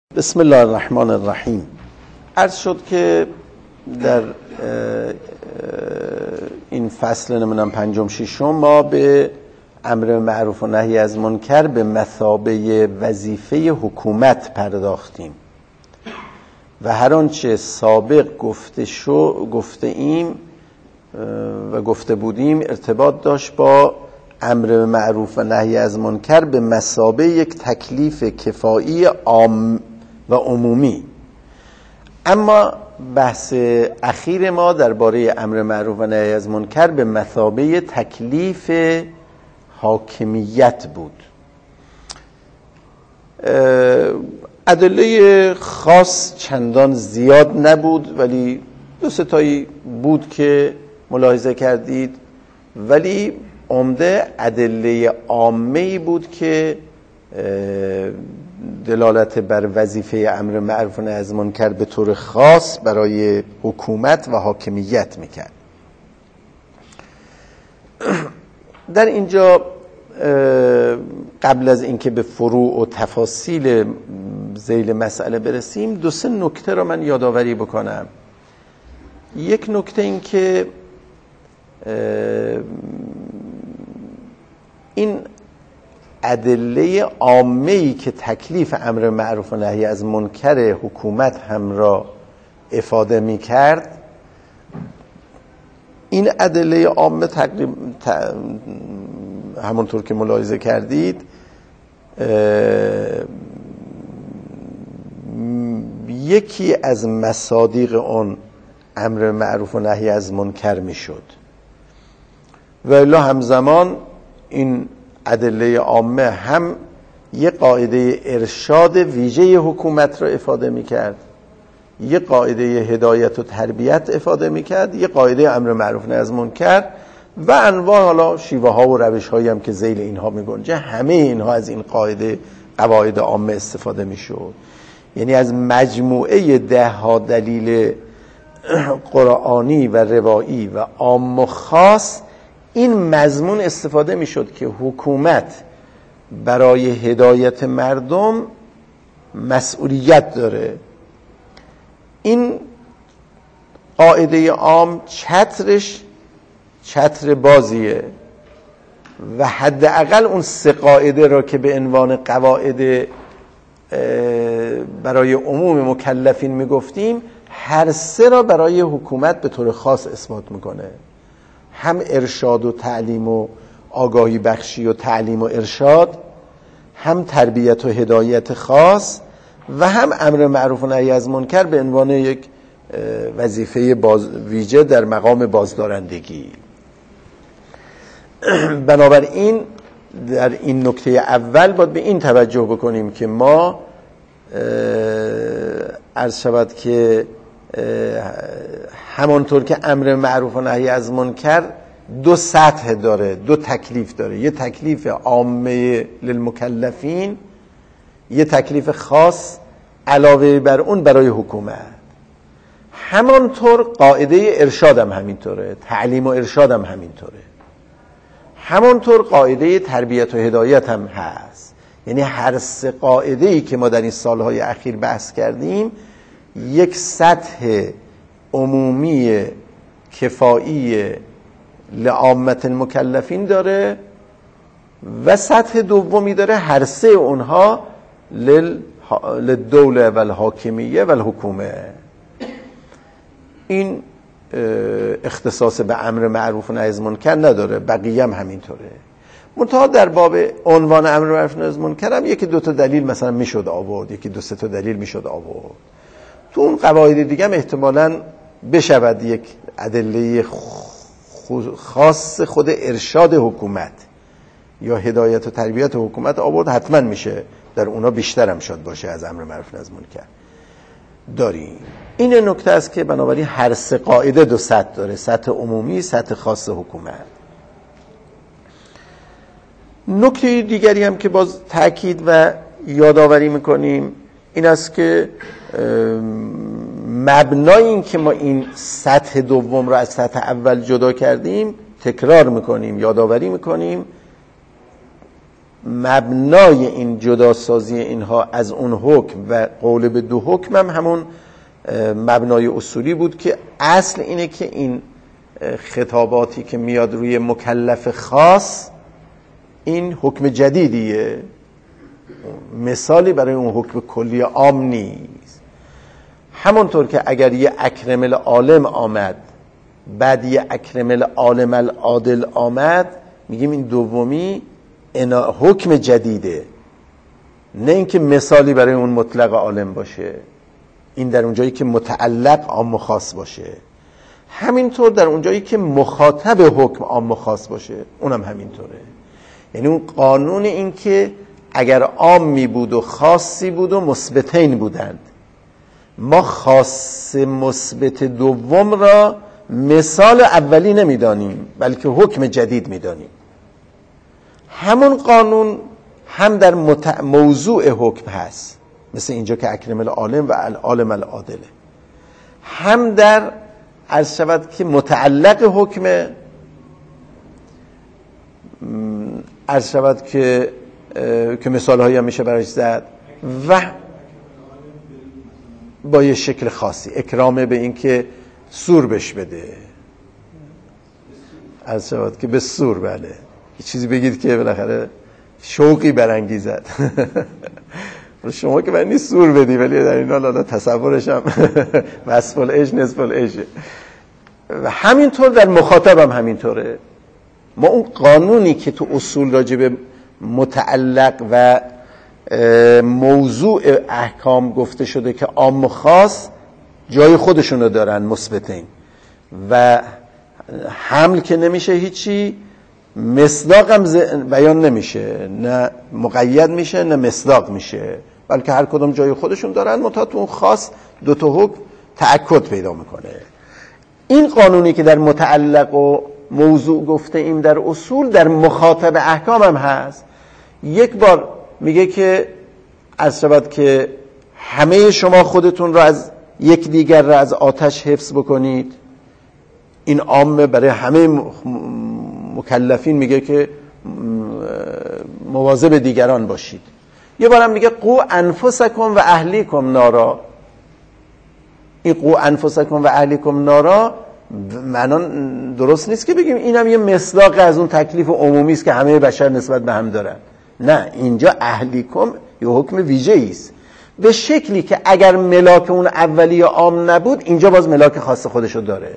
بسم الله الرحمن الرحیم. عرض شد که در این فصل پنجم ششم ما به امر معروف و نهی از منکر به مثابه وظیفه حکومت پرداختیم و هر آنچه سابق گفته ایم و گفته بودیم ارتباط داشت با امر معروف و نهی از منکر به مثابه یک تکلیف کفایی عام و عمومی. اما بحث اخیر ما درباره امر معروف و نهی از منکر به مثابه تکلیف حاکمیت بود. ادله خاص چندان زیاد نبود، ولی دو سه تایی بود که ملاحظه کردید، ولی عمده ادله عامه‌ای بود که دلالت بر وظیفه امر معروف و نهی از منکر به طور خاص برای حکومت و حاکمیت میکرد. در اینجا قبل از اینکه به فروع و تفاصیل ذیل مسئله برسیم، دو سه نکته را من یادآوری بکنم. یک نکته این که این ادله عامه‌ای که تکلیف امر معروف و نهی از منکر حکومت هم را افاده می کرد، این ادله عامه همونطور که ملاحظه کردید یکی از مصادیق اون امر معروف و نهی از منکر می شد و الا همزمان این ادله عامه هم یه قاعده ارشاد ویژه حکومت را افاده میکرد، یه قاعده هدایت و تربیت افاده میکرد، یه قاعده امر معروف نهی از منکر و انواع حالا شیوه ها و روش هایی هم که ذیل اینها میگنجه. همه اینها از این قواعد عامه استفاده میشد. یعنی از مجموعه 10 دلیل قرآنی و روایی و عام و خاص این مضمون استفاده میشد که حکومت برای هدایت مردم مسئولیت داره. این قاعده عام چترش چتر بازیه و حداقل اون 3 قاعده را که به عنوان قواعد برای عموم مکلفین میگفتیم، هر 3 را برای حکومت به طور خاص اثبات میکنه. هم ارشاد و تعلیم و آگاهی بخشی و تعلیم و ارشاد، هم تربیت و هدایت خاص و هم امر معروف و نهی از منکر به عنوان یک وظیفه ویژه در مقام بازدارندگی. بنابراین در این نکته اول باید به این توجه بکنیم که ما عرض شود که همانطور که امر معروف و نهی از منکر 2 سطح داره، 2 تکلیف داره، یه تکلیف عامه للمکلفین، یه تکلیف خاص علاوه بر اون برای حکومت. همانطور قاعده ارشاد هم همینطوره، تعلیم و ارشاد هم همینطوره، همانطور قاعده تربیت و هدایت هم هست. یعنی هر 3 قاعده‌ای که ما در این سالهای اخیر بحث کردیم یک سطح عمومی کفایی لعامت المکلفین داره و سطح دومی داره هر 3 اونها للدوله و الحاکمیه و الحکومه. این اختصاص به امر معروف و نهی از منکر نداره، بقیه هم همینطوره. منتها در باب عنوان امر معروف و نهی از منکر هم 1-2 تا دلیل مثلا میشد آورد، 1-2-3 تا دلیل میشد آورد. تو اون قواعد دیگه هم احتمالاً بشود یک ادله خاص خود ارشاد حکومت یا هدایت و تربیت حکومت آورد، حتما میشه در اونا بیشتر هم شد باشه از امر معروف نهی از منکر داریم. این نکته است که بنابراین هر 3 قاعده 2 سطح داره، سطح عمومی، سطح خاص حکومت. نکته دیگری هم که باز تأکید و یادآوری میکنیم این است که مبنای این که ما این سطح دوم رو از سطح اول جدا کردیم، تکرار میکنیم، یادآوری میکنیم، مبنای این جداسازی اینها از اون حکم و قول به دو حکم هم همون مبنای اصولی بود که اصل اینه که این خطاباتی که میاد روی مکلف خاص این حکم جدیدیه، مثالی برای اون حکم کلی عام نیست. همونطور که اگر یه اکرم العالم آمد بعد یه اکرم العالم العادل آمد، میگیم این دومی حکم جدیده، نه اینکه مثالی برای اون مطلق عالم باشه. این در اونجایی که متعلق عام و خاص باشه. همینطور در اونجایی که مخاطب حکم عام و خاص باشه اونم همینطوره. یعنی اون قانون این که اگر عامی بود و خاصی بود و مثبتین بودند، ما خاص مثبت دوم را مثال اولی نمیدانیم بلکه حکم جدید میدانیم. همون قانون هم در موضوع حکم هست، مثل اینجا که اکرم العالم و العالم العادله، هم در عرض شود که متعلق حکم، عرض شود که مثال هایی هم میشه برایش زد، و با یه شکل خاصی اکرامه به این که سور بش بده، عرض شود که به سور، بله یه چیزی بگید که بالاخره شوقی برانگیزد. شما که من نیست سور بدی، ولی در این حال تصورش هم وصف العش نصف العشه. و همینطور در مخاطب هم همینطوره. ما اون قانونی که تو اصول راجع به متعلق و موضوع احکام گفته شده که عام و خاص جای خودشونو دارن مثبتین، و حمل که نمیشه هیچی، مصداق هم بیان نمیشه، نه مقید میشه نه مصداق میشه، بلکه هر کدوم جای خودشون دارن، منتها تو اون خاص دو تا حکم تأکد پیدا میکنه. این قانونی که در متعلق و موضوع گفته ایم در اصول، در مخاطب احکام هم هست. یک بار میگه که از شبت که همه شما خودتون را از یک دیگر را از آتش حفظ بکنید، این عامه برای همه مکلفین، میگه که مواظب دیگران باشید. یه بارم میگه قو انفسکم و اهلیکم نارا. این قو انفسکم و اهلیکم نارا معنا درست نیست که بگیم اینم یه مصداق از اون تکلیف عمومی است که همه بشر نسبت به هم دارن. نه، اینجا اهلیکم یه حکم ویژه‌ای است، به شکلی که اگر ملاک اون اولی عام نبود، اینجا باز ملاک خاص خودشو داره.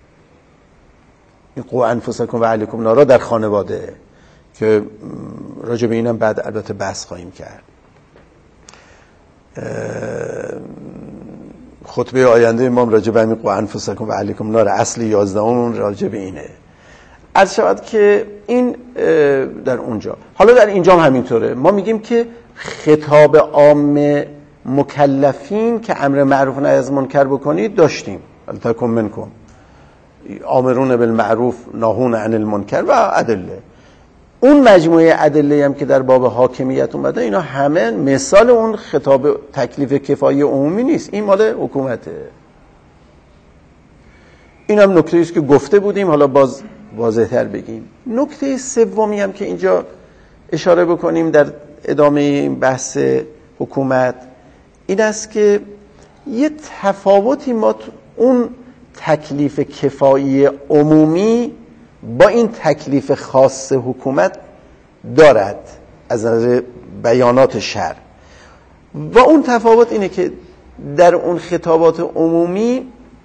این قو انفسکم و اهلیکم نارا در خانواده، که راجع به اینم بعد البته بحث خواهیم کرد. خطبه آینده امام راجع به همین قو انفسکم و اهلیکم نار اصل 11 راجع به اینه. عرض شود که این در اونجا. حالا در اینجا هم همینطوره. ما میگیم که خطاب عام مکلفین که امر معروف و نهی از منکر بکنید داشتیم، ولتکن منکم آمرون بالمعروف ناهون عن المنکر و ادله. اون مجموعه ادله هم که در باب حاکمیت اومده، اینا همه مثال اون خطاب تکلیف کفایی عمومی نیست، این مال حکومته. این هم نکته است که گفته بودیم، حالا باز واضح‌تر بگیم. نکته سومی هم که اینجا اشاره بکنیم در ادامه این بحث حکومت این است که یه تفاوتی ما اون تکلیف کفایی عمومی با این تکلیف خاص حکومت دارد از نظر بیانات شرع. و اون تفاوت اینه که در اون خطابات عمومی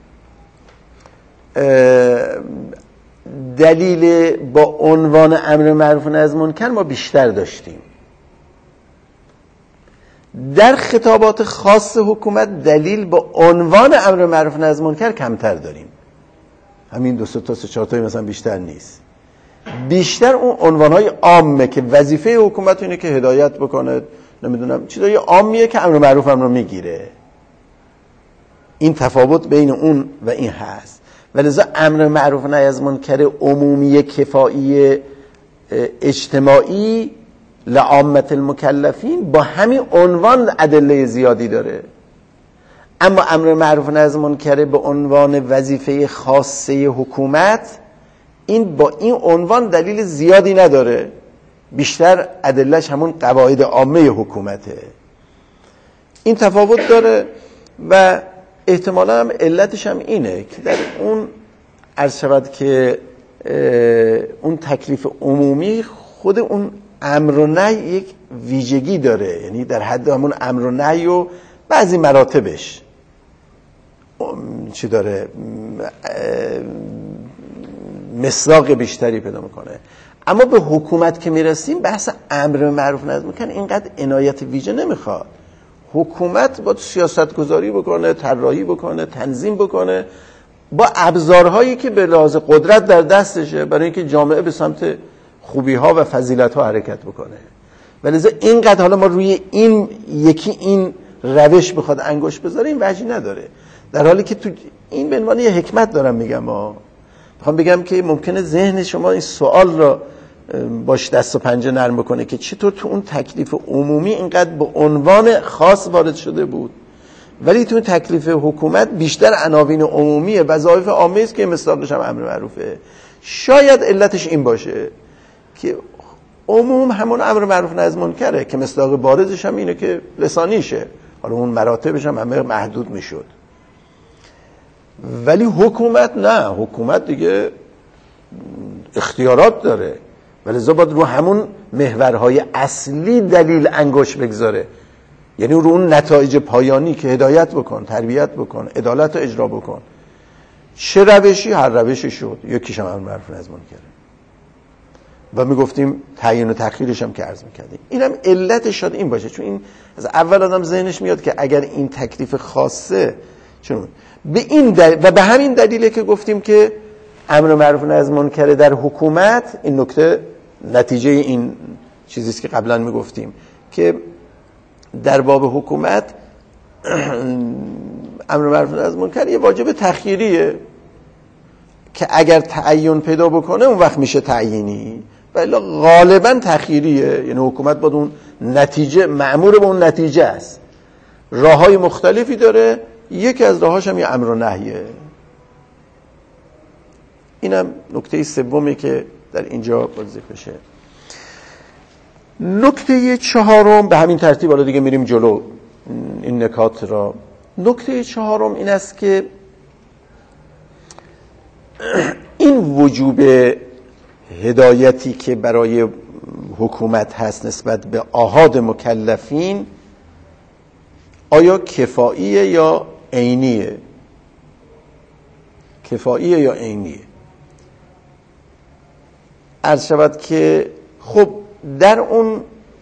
دلیل با عنوان امر معروف و نهی از منکر ما بیشتر داشتیم. در خطابات خاص حکومت دلیل با عنوان امر معروف و نهی از منکر کمتر داریم. همین 2 تا 3 4 مثلا بیشتر نیست. بیشتر اون عنوانهای عامه که وظیفه حکومت اینه که هدایت بکنه، نمیدونم چیزای عامیه که امر معروف هم رو میگیره. این تفاوت بین اون و این هست. ولذا امر معروف و نهی از منکر عمومی کفایی اجتماعی لعامت المکلفین با همین عنوان ادله زیادی داره. اما امر معروف و نهی از منکر به عنوان وظیفه خاصه حکومت، این با این عنوان دلیل زیادی نداره. بیشتر ادلهش همون قواعد عامه حکومته. این تفاوت داره و احتمالا هم علتش هم اینه که در اون عرض شود که اون تکلیف عمومی خود اون امر و نهی یک ویژگی داره، یعنی در حد همون امر و نهی و بعضی مراتبش چی داره، مصداق بیشتری پیدا میکنه. اما به حکومت که میرسیم بحث امر معروف نهی میکنه اینقدر عنایت ویژه نمیخواد. حکومت باید سیاست گذاری بکنه، طراحی بکنه، تنظیم بکنه با ابزارهایی که به لحاظ قدرت در دستشه برای اینکه جامعه به سمت خوبی ها و فضیلت ها حرکت بکنه. ولذا اینقدر حالا ما روی این یکی این روش بخواد انگشت بذاره این وجهی نداره، در حالی که تو این به عنوان یه حکمت دارم میگم. میخوام بگم که ممکنه ذهن شما این سوال را باش دست و پنجه نرم بکنه که چطور تو اون تکلیف عمومی اینقدر به عنوان خاص وارد شده بود ولی تو تکلیف حکومت بیشتر عناوین عمومیه، وظایف عامه است که مصداقش هم امر معروفه. شاید علتش این باشه که عموم همون امر معروف نهی از منکره که مصداق بارزش هم اینه که لسانیشه، حالا اون مراتبش هم همه محدود میشد. ولی حکومت نه، حکومت دیگه اختیارات داره، ولذا باید رو همون محورهای اصلی دلیل انگشت بگذاره، یعنی رو اون نتایج پایانی که هدایت بکن، تربیت بکن، عدالت رو اجرا بکن. چه روشی؟ هر روشی شد، یکیش هم امر معروف نهی از منکره و میگفتیم تعیین و تأخیرش هم که عرض میکردیم. اینم علتش شاید این باشه، چون این از اول آدم ذهنش میاد که اگر این تکلیف خاصه، چون به این و به همین دلیله که گفتیم که امر معروف نهی از منکر در حکومت، این نکته نتیجه این چیزیست که قبلا میگفتیم که در باب حکومت امر معروف نهی از منکر یه واجب تخییریه که اگر تعین پیدا بکنه اون وقت میشه تعیینی، ولی غالبا تخییریه، یعنی حکومت باید اون نتیجه مأمور به اون نتیجه است. راههای مختلفی داره، یکی از راهاش هم یه امر و نهیه. اینم نکته سومی که در اینجا بازی بشه. نکته چهارم به همین ترتیب، حالا دیگه میریم جلو این نکات را. نکته چهارم این است که این وجوب هدایتی که برای حکومت هست نسبت به آحاد مکلفین آیا کفاییه یا عینیه؟ کفاییه یا عینیه؟ عرض شود که خب در اون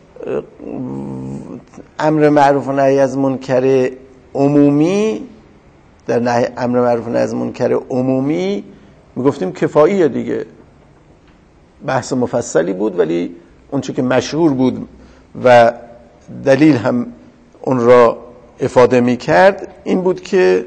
امر معروف و نهی از منکر عمومی، در امر معروف و نهی از منکر عمومی میگفتیم کفاییه دیگه، بحث مفصلی بود، ولی اون چه که مشهور بود و دلیل هم اون را افاده میکرد این بود که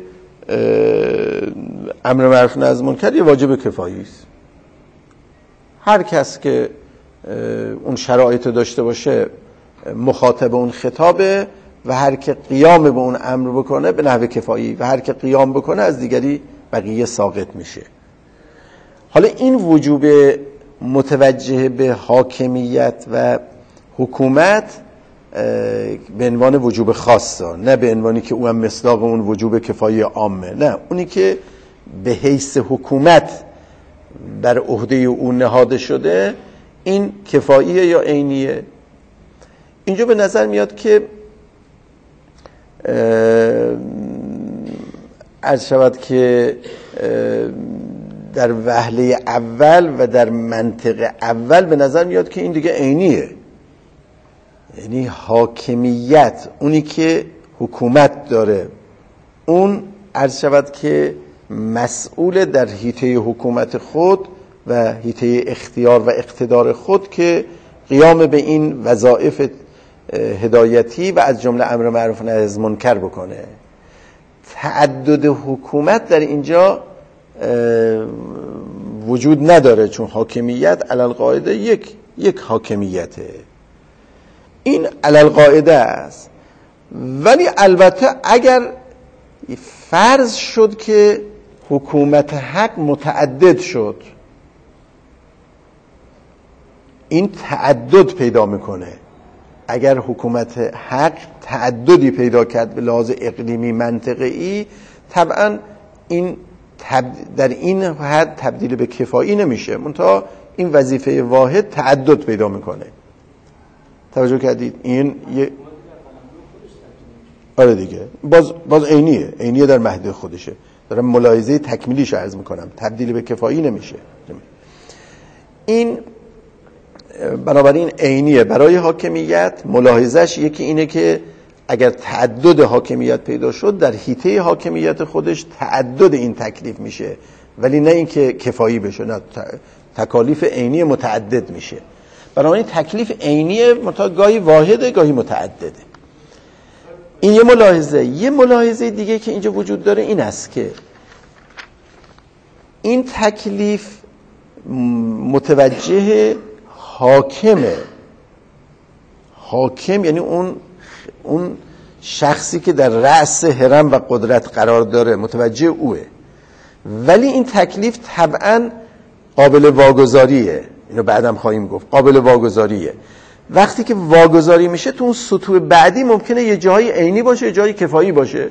امر معروف و نهی از منکر یه واجب کفایی است. هر کس که اون شرایط داشته باشه مخاطب اون خطابه و هر که قیام به اون امر بکنه به نحو کفایی و هر که قیام بکنه از دیگری بقیه ساقط میشه. حالا این وجوب متوجه به حاکمیت و حکومت به عنوان وجوب خاصه، نه به عنوانی که اون مصداق اون وجوب کفایی عامه، نه، اونی که به حیث حکومت بر عهده اون نهاده شده، این کفاییه یا عینیه؟ اینجا به نظر میاد که عرض شود که در وهله اول و در منطق اول به نظر میاد که این دیگه عینیه، یعنی حاکمیت، اونی که حکومت داره، اون عرض شود که مسئول در حیطه حکومت خود و حیطه اختیار و اقتدار خود که قیام به این وظایف هدایتی و از جمله امر معروف و نهی از منکر بکنه. تعدد حکومت در اینجا وجود نداره، چون حاکمیت علی القاعده یک حاکمیته، این علی القاعده است. ولی البته اگر فرض شد که حکومت حق متعدد شد، این تعدد پیدا میکنه. اگر حکومت حق تعددی پیدا کرد به لحاظ اقلیمی منطقه‌ای، طبعا این در این حد تبدیل به کفایی نمیشه، منتها این وظیفه واحد تعدد پیدا میکنه. توجه کردید؟ این یه آره دیگه، باز عینیه در محدود خودشه. دارم ملاحظه تکمیلیش عرض میکنم، تبدیل به کفایی نمیشه. این بنابراین عینیه برای حاکمیت. ملاحظش یکی اینه که اگر تعدد حاکمیت پیدا شد، در حیطه حاکمیت خودش تعدد این تکلیف میشه، ولی نه اینکه کفایی بشه، نه، تکالیف عینی متعدد میشه. بنابراین تکلیف عینیه، منتها گاهی واحده گاهی متعدده. این یه ملاحظه. یه ملاحظه دیگه که اینجا وجود داره این است که این تکلیف متوجه حاکمه. حاکم یعنی اون شخصی که در رأس هرم و قدرت قرار داره، متوجه اوه. ولی این تکلیف طبعاً قابل واگذاریه. اینو بعدم خواهیم گفت. قابل واگذاریه. وقتی که واگذاری میشه تو اون سطوح بعدی ممکنه یه جایی عینی باشه، یه جایی کفایی باشه.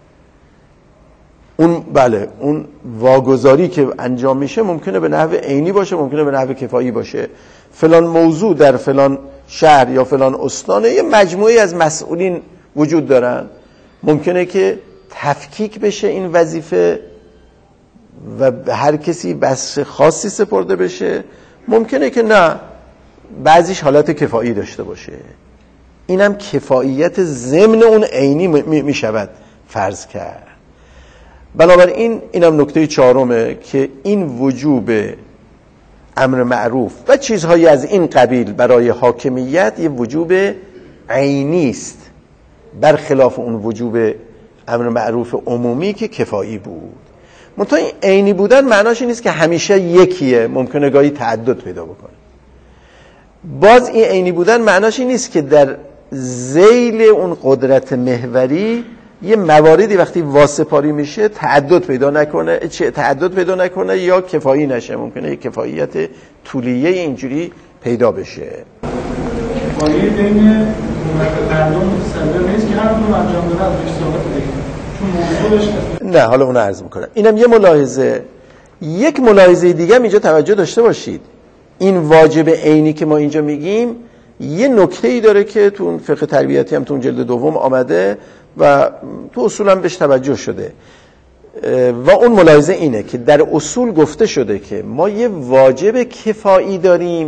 اون واگذاری که انجام میشه ممکنه به نحو عینی باشه، ممکنه به نحو کفایی باشه. فلان موضوع در فلان شهر یا فلان استان یه مجموعی از مسئولین وجود دارن، ممکنه که تفکیک بشه این وظیفه و به هر کسی بخش خاصی سپرده بشه، ممکنه که نه، بعضیش حالت کفایی داشته باشه. اینم کفاییت ضمن اون عینی میشود فرض کرد. بنابراین اینم نکته چهارمه که این وجوب امر معروف و چیزهایی از این قبیل برای حاکمیت یه وجوب عینی است، برخلاف اون وجوب امر معروف عمومی که کفایی بود. منتها این عینی بودن معناش این نیست که همیشه یکیه، ممکنه گاهی تعدد پیدا بکنه. باز این عینی بودن معناش این نیست که در ذیل اون قدرت محوری یه مواردی وقتی واسپاری میشه تعدد پیدا نکنه یا کفایی نشه، ممکنه یه کفاییت طولیه اینجوری پیدا بشه. کفایی بین مردم متصور نیست که هر دو انجام دادن از اشتباهات دیگه، چون موضوعش نه. حالا اون عرض میکنم. اینم یه ملاحظه. یک ملاحظه دیگه هم اینجا توجه داشته باشید. این واجب عینی که ما اینجا میگیم یه نکته‌ای داره که تو اون فقه تربیتی هم تو اون جلد دوم آمده و تو اصول هم بهش توجه شده و اون ملاحظه اینه که در اصول گفته شده که ما یه واجب کفایی داریم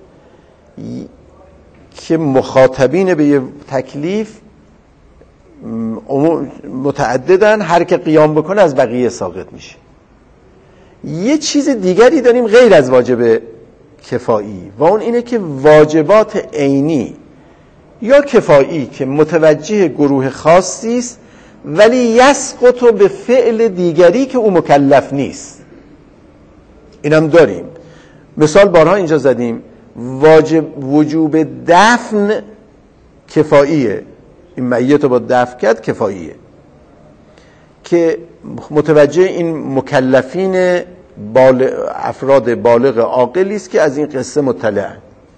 که مخاطبین به یه تکلیف متعددن، هر که قیام بکنه از بقیه ساقط میشه. یه چیز دیگری داریم غیر از واجب کفایی و اون اینه که واجبات عینی یا کفایی که متوجه گروه خاصی است ولی یسقط به فعل دیگری که او مکلف نیست. اینم داریم. مثال بارها اینجا زدیم. وجوب دفن کفاییه، این میت رو با دفن کرد کفاییه، که متوجه این مکلفین افراد بالغ عاقلی است که از این قصه مطلعن.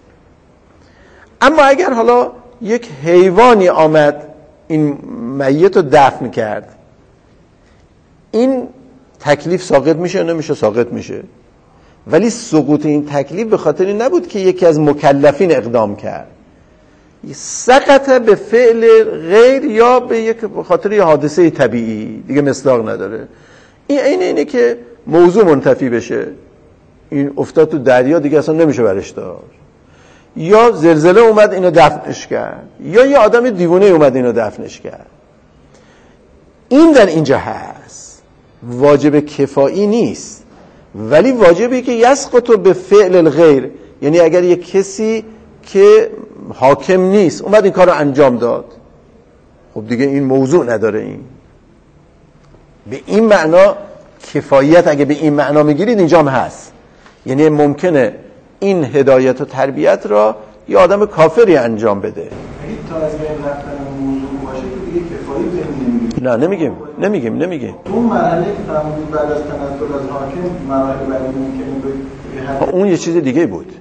اما اگر حالا یک حیوانی آمد این میت رو دفن کرد، این تکلیف ساقط میشه؟ نمیشه؟ ساقط میشه. ولی سقوط این تکلیف به خاطر این نبود که یکی از مکلفین اقدام کرد، سقط به فعل غیر یا به خاطر یه حادثه طبیعی دیگه، مصداق نداره. این اینه که موضوع منتفی بشه، این افتاد تو دریا دیگه اصلا نمیشه برش داشت، یا زلزله اومد اینو دفنش کرد، یا یه آدم دیوانه اومد اینو دفنش کرد. این در اینجا هست، واجب کفایی نیست، ولی واجبی که یسقط به فعل الغیر، یعنی اگر یک کسی که حاکم نیست اومد این کار رو انجام داد، خب دیگه این موضوع نداره. این به این معنا کفایت اگه به این معنا میگیرید اینجا هم هست، یعنی ممکنه این هدایت و تربیت را یه آدم کافری انجام بده. اگه تا از بین رفتن موضوع باشه که دیگه کفایی بهم نمیگیم. نه نمیگیم. اون مرحله که فرمودید بعد از تنزل از حاکم، مراحل بعدی ممکنه به اون یه چیز دیگه بود.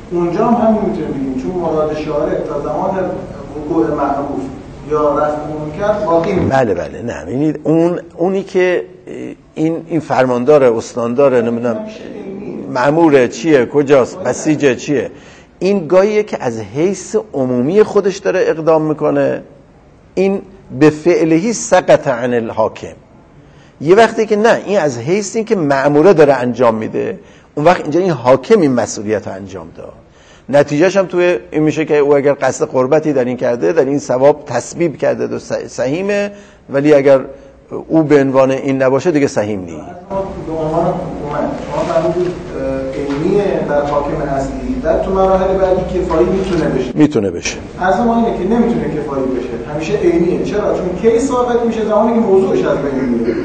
اونجا هم همین میتونه بگیم، چون مراد شارع تا زمان وقوع معروف یا رفع منکر باقی میمونه. بله بله، نه ببینید اونی که این فرماندار استاندار نمیدونم مأمور چیه کجاست بسیجه چیه، این گاهیه که از حیث عمومی خودش داره اقدام میکنه، این به فعلهی سقط عن الحاکم. یه وقتی که نه، این از حیث این که مأموره داره انجام میده، اون وقت اینجا این حاکم این مسئولیت رو انجام داد. نتیجهش هم توی این میشه که او اگر قصد قربتی در این کرده، در این ثواب تسبیب کرده و سهیمه، ولی اگر او به عنوان این نباشه دیگه سهیم نیست. به عنوان حکومت شما فرمودید علمیه در حاکم اصلی، در تو مراحل بعدی کفایی میتونه بشه. از ما اینه که نمیتونه کفایی بشه، همیشه عینیه. چرا؟ چون کی ثابت میشه؟ زمانی که موضوعش از بین میره.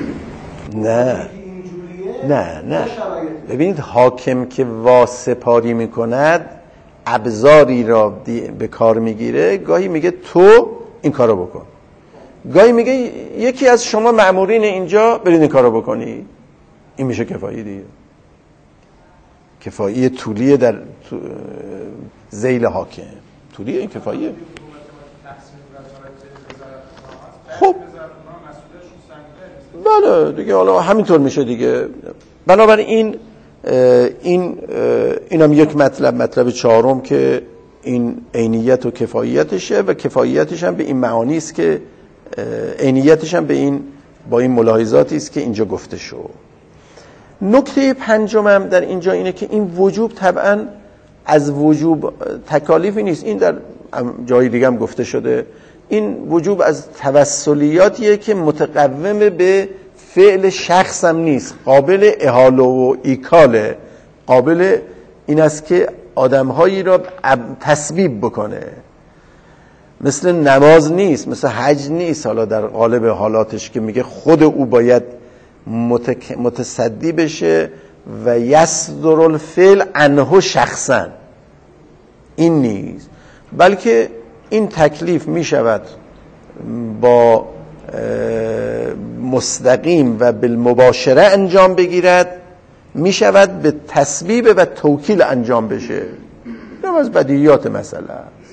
نه ببینید حاکم که واسپاری میکند ابزاری را به کار میگیره، گاهی میگه تو این کارو بکن، گاهی میگه یکی از شما مأمورین اینجا برید این کارو بکنی. این میشه کفایی دیگه، کفایی طولیه در ذیل حاکم، طولیه این کفاییه. خب بله دیگه، حالا همینطور میشه دیگه. بنابراین اینم یک مطلب چهارم که این عینیت و کفاییتشه، و کفاییتش هم به این معانی است که عینیتش هم با این ملاحظاتی است که اینجا گفته شد. نکته پنجمم در اینجا اینه که این وجوب طبعا از وجوب تکالیفی نیست، این در جای دیگه هم گفته شده، این وجوب از توسلیاتیه که متقوم به فعل شخص هم نیست، قابل احاله و ایکاله، قابل این است که آدمهایی را تسبیب بکنه. مثل نماز نیست، مثل حج نیست، حالا در قالب حالاتش که میگه خود او باید متصدی بشه و یصدر الفعل عنه شخصا، این نیست، بلکه این تکلیف میشود با مستقیم و بالمباشره انجام بگیرد، میشود به تسبیب و توکیل انجام بشه. این از بدیهیات مسئله است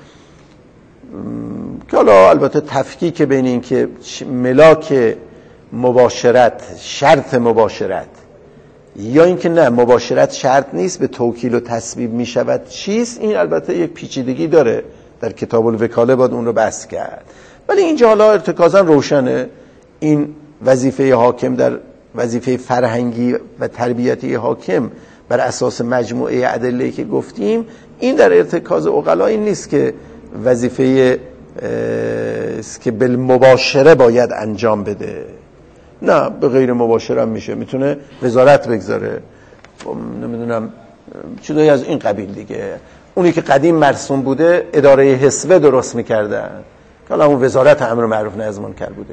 که حالا البته تفکیک بین این که ملاک مباشرت شرط مباشرت یا اینکه نه مباشرت شرط نیست به توکیل و تسبیب میشود چیست، این البته یک پیچیدگی داره، در کتاب الوکاله باید اون رو بحث کرد. ولی اینجا حالا ارتکازا روشنه این وظیفه حاکم در وظیفه فرهنگی و تربیتی حاکم بر اساس مجموعه ادله‌ای که گفتیم، این در ارتکاز عقلا این نیست که وظیفه است که بالمباشره باید انجام بده، نه به غیر مباشره هم میشه، میتونه وزارت بگذاره، نمیدونم چیزایی از این قبیل دیگه. اونی که قدیم مرسوم بوده اداره حسبه درست میکردن، حالا اون وزارت امر معروف نهی از منکر بوده.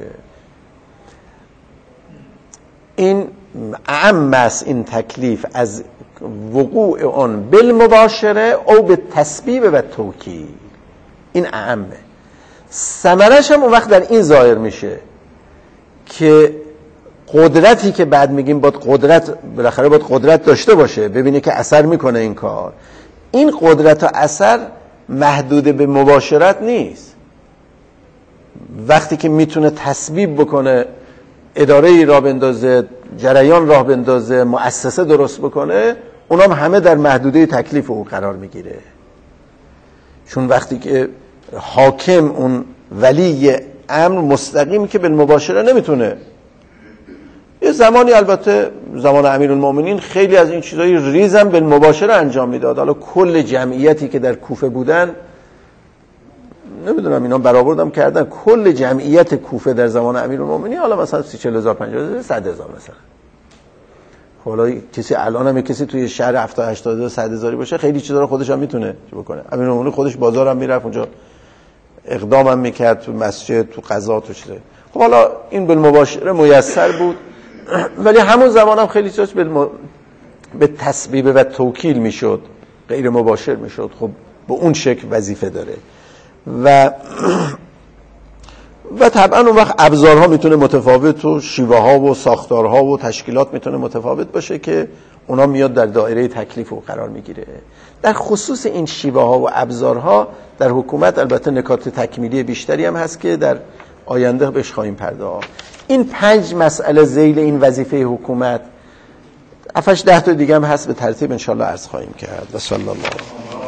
این اعم است، این تکلیف از وقوع آن بالمباشره او به تسبیب و توکیل، این اعمه. ثمرش هم اون وقت در این ظاهر میشه که قدرتی که بعد میگیم باید قدرت، بالاخره باید قدرت داشته باشه، ببینه که اثر میکنه این کار. این قدرت و اثر محدود به مباشرت نیست. وقتی که میتونه تسبیب بکنه، اداره ای را بندازه، جریان راه بندازه، مؤسسه درست بکنه، اونام همه در محدوده تکلیف او قرار میگیره. چون وقتی که حاکم اون ولی امر مستقیم که بالمباشره نمیتونه، یه زمانی البته زمان امیرالمومنین خیلی از این چیزای ریزم بالمباشره انجام میداد. حالا کل جمعیتی که در کوفه بودن، نمیدونم اینا برآوردم کردن، کل جمعیت کوفه در زمان امیرالمومنین حالا مثلا 30,000 50,000 100,000 مثلا. حالا کسی الان هم کسی توی شهر 70,000 100,000 باشه، خیلی چیزا رو خودش هم میتونه بکنه. امیرالمومنین خودش بازار هم میرفت اونجا، اقدام هم میکرد، تو مسجد، تو قضا، تو چیزا. خب حالا این بالمباشره میسر بود، ولی همون زمان هم خیلی چیزاش به تسبیب و توکیل میشد، غیر مباشر میشد. خب به اون شکل وظیفه داره و طبعا اون وقت ابزارها میتونه متفاوت و شیوه ها و ساختارها و تشکیلات میتونه متفاوت باشه که اونا میاد در دایره تکلیف و قرار میگیره. در خصوص این شیوه ها و ابزارها در حکومت البته نکات تکمیلی بیشتری هم هست که در آینده بهش خواهیم پرداخت. این 5 مسئله ذیل این وظیفه حکومت، 7-10 تا دیگه هم هست به ترتیب انشالله عرض خواهیم کرد. و صلی الله